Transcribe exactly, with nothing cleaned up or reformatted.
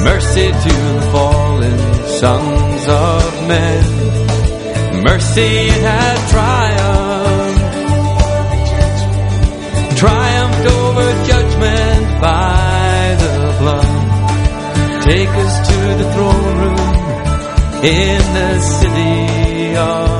Mercy to the fallen sons of men. Mercy it had triumphed, triumphed over judgment by the blood. Take us to the throne room in the city of